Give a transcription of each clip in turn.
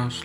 масло.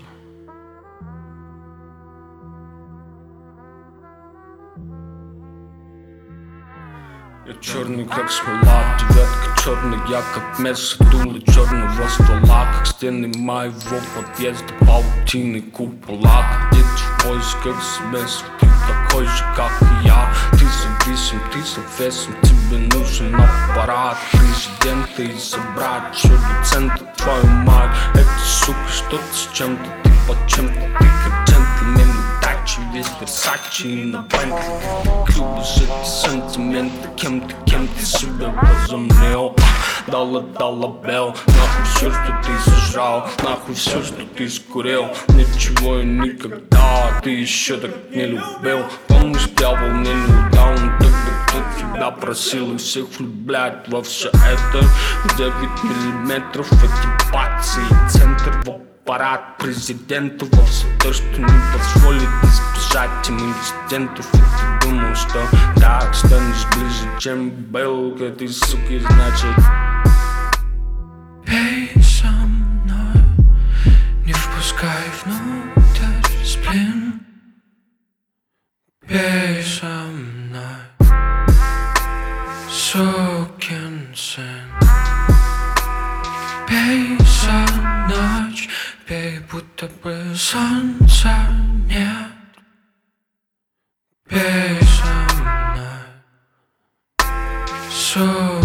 Я черный, как смола, девятка черная, я как место, дуло черного ствола, как стены моего подъезда, паутины купола, как дети в поисках смеси, ты такой же, как и я. Ты зависим, ты завесим, тебе нужен аппарат президента и забрать еще доцента, твою мать. Это, сука, что-то с чем-то, ты под чем-то, ты как джентльмен, удачи, весь Версачи и на Бентли. Любишь эти сантименты, кем ты себя возомнил? Дала бел, нахуй все, что ты сожрал, нахуй все, что ты скурил. Ничего и никогда ты еще так не любил. Помнишь, дьявол мне не удал, но тогда кто тебя просил и всех влюблять во все это. 9 миллиметров, эти пацы и центр в аппарат президента, во все то, что не позволит избежать им инцидентов. И ты думал, что так станешь ближе, чем был к этой суке, значит пей со мной, не впускай внутрь сплин. Пей со мной, сукин сын. Пей за ночь, пей, будто бы солнца нет. Пей со мной,